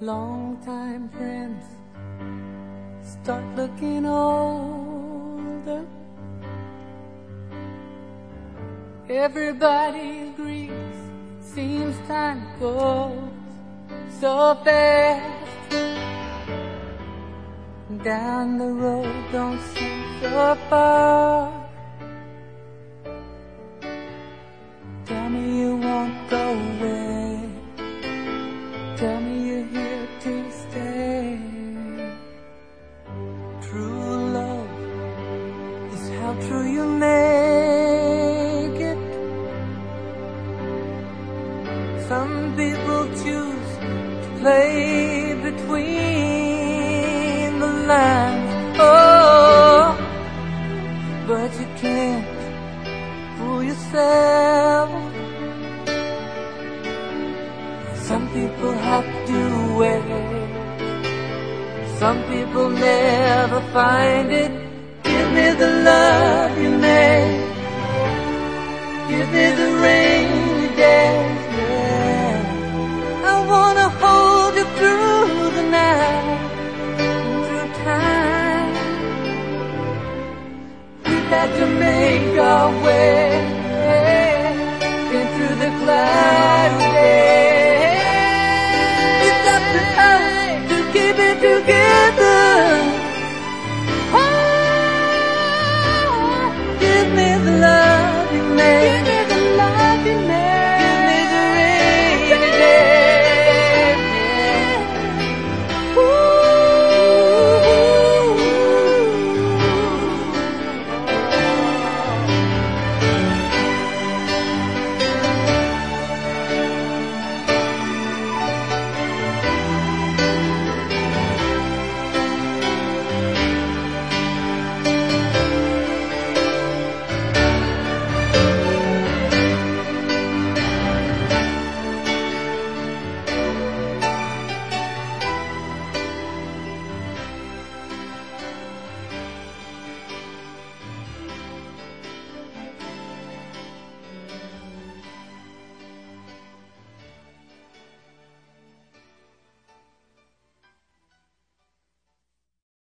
Long-time friends start looking older. Everybody agrees, seems time goes so fast. Down the road don't seem so far. Tell me you won't go away. Tell me you're here to stay. True love is how true you make it. Some people choose to play between the lines. Oh, but you can't fool yourself. Some people have to wait. Some people never find it. Give me the love you made. Give me the rainy days, yeah. I wanna hold you through the night, through time. We've had to make our way in through the clouds.